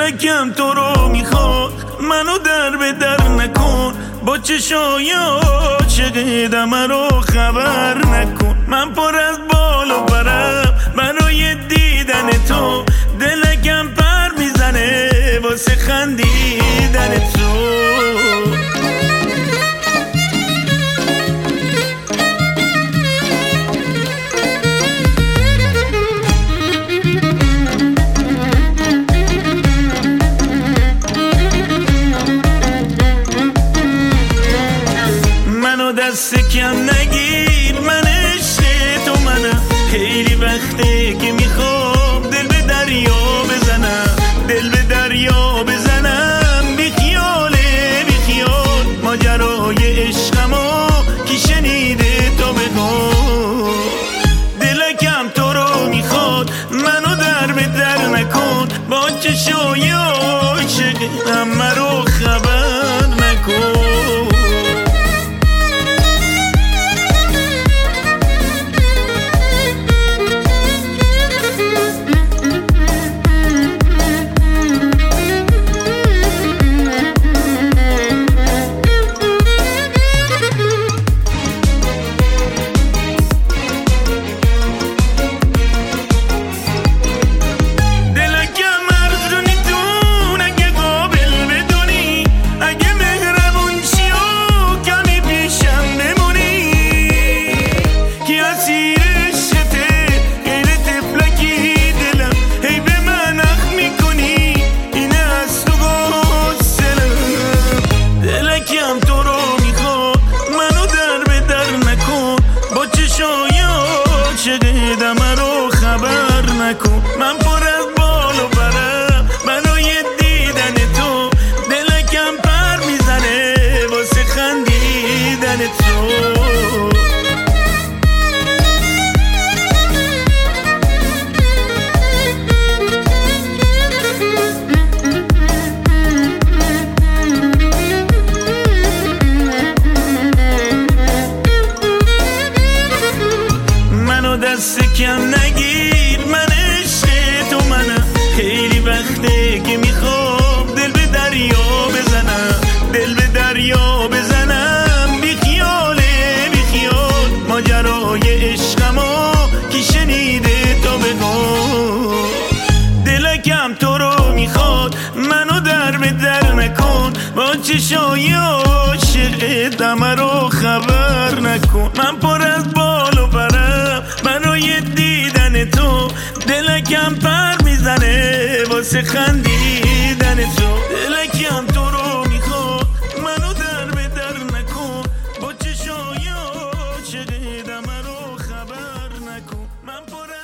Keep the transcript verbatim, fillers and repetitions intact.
دلکم تو رو میخواد، منو در به در نکن، با چشای عاشقم رو خبر نکن. من پر از بال و برم برای دیدن تو، دلکم پر میزنه واسه خندیدن تو. دست کم نگیر، من عشق تو منم، خیلی وقته که میخوام دل به دریا بزنم، دل به دریا بزنم. بی خیاله بی خیال ماجرای عشقمو کی شنیده تو بگو. دلکم تو رو میخواد، منو در به در نکن، با چشای عاشقم مرو خبر نکن. من پر از بال و برم برای دیدن تو، دلکم پر میزنه واسه خندیدن تو. منو دست کم نگیر، من عشق تو منم، خیلی وقته که میخوام دل به دریا بزنم، دل به دریا بزنم. بی خیاله بی خیال ماجرای عشقمو کی شنیده تو بگو. دلکم تو رو میخواد، منو در به در نکن، با چشای عاشقم رو خبر نکن. من پر از بال و برم برای دیدن تو، دلکم پر میزنه واسه خندیدن تو. دلکم تو رو میخواد، منو در به در نکن، با چشای عاشقم رو خبر نکن. من پر